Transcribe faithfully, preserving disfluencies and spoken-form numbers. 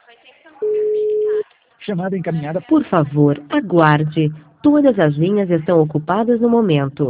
Chamada encaminhada. Por favor, aguarde. Todas as linhas estão ocupadas no momento.